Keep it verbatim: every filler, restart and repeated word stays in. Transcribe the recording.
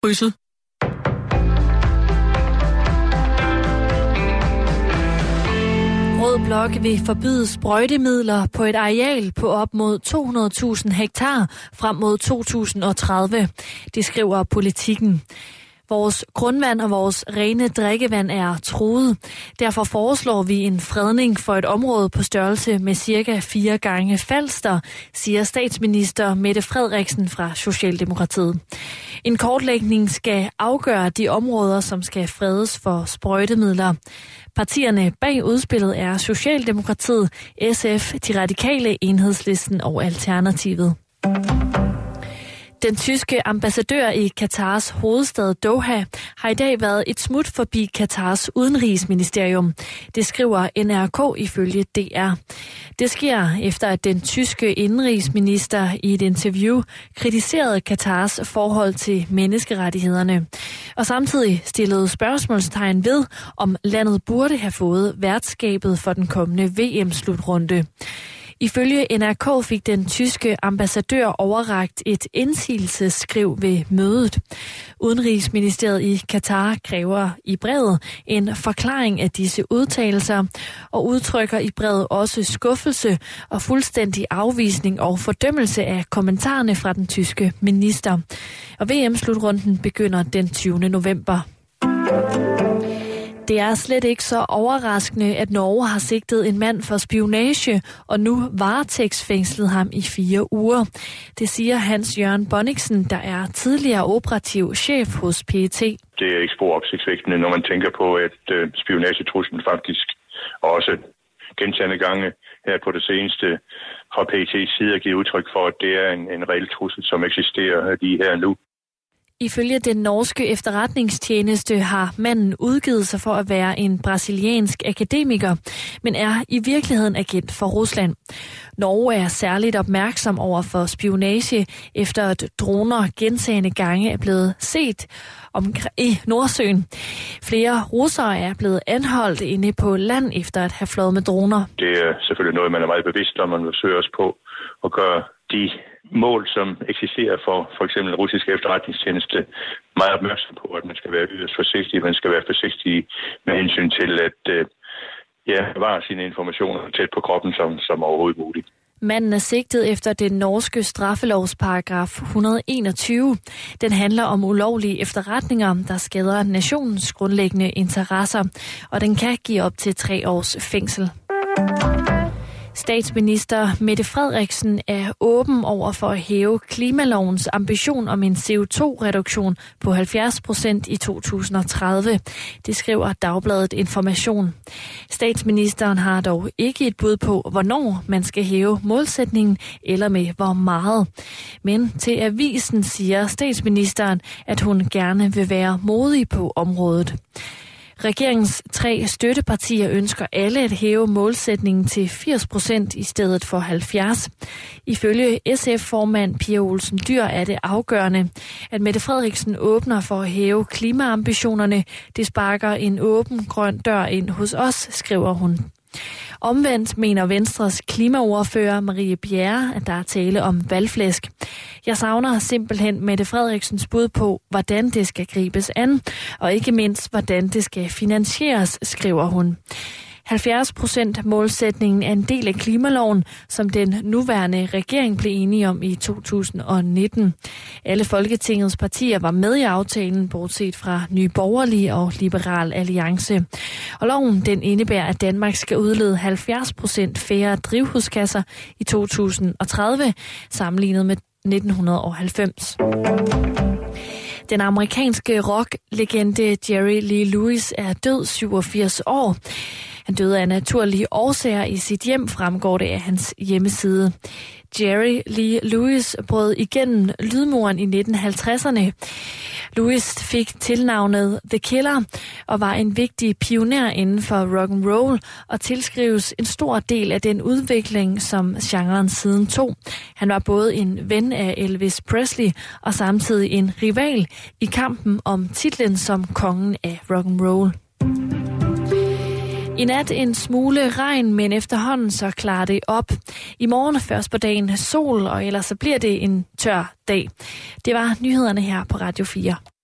krydset. Rød Blok vil forbyde sprøjtemidler på et areal på op mod to hundrede tusind hektar frem mod to tusind og tredive. Det skriver Politikken. Vores grundvand og vores rene drikkevand er truet. Derfor foreslår vi en fredning for et område på størrelse med cirka fire gange Falster, siger statsminister Mette Frederiksen fra Socialdemokratiet. En kortlægning skal afgøre de områder, som skal fredes for sprøjtemidler. Partierne bag udspillet er Socialdemokratiet, S F, De Radikale, Enhedslisten og Alternativet. Den tyske ambassadør i Katars hovedstad Doha har i dag været et smut forbi Katars udenrigsministerium. Det skriver N R K ifølge D R. Det sker efter, at den tyske indenrigsminister i et interview kritiserede Katars forhold til menneskerettighederne. Og samtidig stillede spørgsmålstegn ved, om landet burde have fået værtskabet for den kommende V M-slutrunde. Ifølge N R K fik den tyske ambassadør overrakt et indsigelsesskriv ved mødet. Udenrigsministeriet i Katar kræver i brevet en forklaring af disse udtalelser og udtrykker i brevet også skuffelse og fuldstændig afvisning og fordømmelse af kommentarerne fra den tyske minister. Og V M-slutrunden begynder den tyvende november. Det er slet ikke så overraskende, at Norge har sigtet en mand for spionage og nu varetægtsfængslet ham i fire uger. Det siger Hans Jørgen Bonniksen, der er tidligere operativ chef hos P E T. Det er ikke spor opsigtsvækkende, når man tænker på, at øh, spionagetruslen faktisk også gentagne gange her på det seneste fra P E T's side har givet udtryk for, at det er en, en reel trussel, som eksisterer lige her nu. Ifølge den norske efterretningstjeneste har manden udgivet sig for at være en brasiliansk akademiker, men er i virkeligheden agent for Rusland. Norge er særligt opmærksom over for spionage, efter at droner gentagne gange er blevet set i Nordsøen. Flere russere er blevet anholdt inde på land efter at have fløjet med droner. Det er selvfølgelig noget, man er meget bevidst om, man søger os på at gøre de mål, som eksisterer for for eksempel den russiske efterretningstjeneste, meget opmærksom på, at man skal være yderst forsigtig. Man skal være forsigtig med hensyn til at øh, ja, bevare sine informationer tæt på kroppen som, som overhovedet muligt. Manden er sigtet efter den norske straffelovsparagraf et hundrede og enogtyve. Den handler om ulovlige efterretninger, der skader nationens grundlæggende interesser, og den kan give op til tre års fængsel. Statsminister Mette Frederiksen er åben over for at hæve klimalovens ambition om en C O to reduktion på halvfjerds procent i to tusind og tredive. Det skriver Dagbladet Information. Statsministeren har dog ikke et bud på, hvornår man skal hæve målsætningen eller med hvor meget. Men til avisen siger statsministeren, at hun gerne vil være modig på området. Regeringens tre støttepartier ønsker alle at hæve målsætningen til firs procent i stedet for halvfjerds. Ifølge S F-formand Pia Olsen Dyhr er det afgørende, at Mette Frederiksen åbner for at hæve klimaambitionerne. Det sparker en åben grøn dør ind hos os, skriver hun. Omvendt mener Venstres klimaordfører Marie Bjerre, at der er tale om valgflæsk. Jeg savner simpelthen Mette Frederiksens bud på, hvordan det skal gribes an, og ikke mindst, hvordan det skal finansieres, skriver hun. halvfjerds procent målsætningen er en del af klimaloven, som den nuværende regering blev enige om i to tusind og nitten. Alle Folketingets partier var med i aftalen, bortset fra Nye Borgerlige og Liberal Alliance. Og loven den indebærer, at Danmark skal udlede halvfjerds procent færre drivhusgasser i to tusind og tredive, sammenlignet med nitten halvfems. Den amerikanske rocklegende Jerry Lee Lewis er død, syvogfirs år. Han døde af naturlige årsager i sit hjem, fremgår det af hans hjemmeside. Jerry Lee Lewis brød igennem lydmuren i nitten halvtredserne. Lewis fik tilnavnet The Killer og var en vigtig pioner inden for rock and roll og tilskrives en stor del af den udvikling, som genren siden tog. Han var både en ven af Elvis Presley og samtidig en rival i kampen om titlen som kongen af rock and roll. I nat en smule regn, men efterhånden så klarer det op. I morgen først på dagen sol, og ellers så bliver det en tør dag. Det var nyhederne her på Radio fire.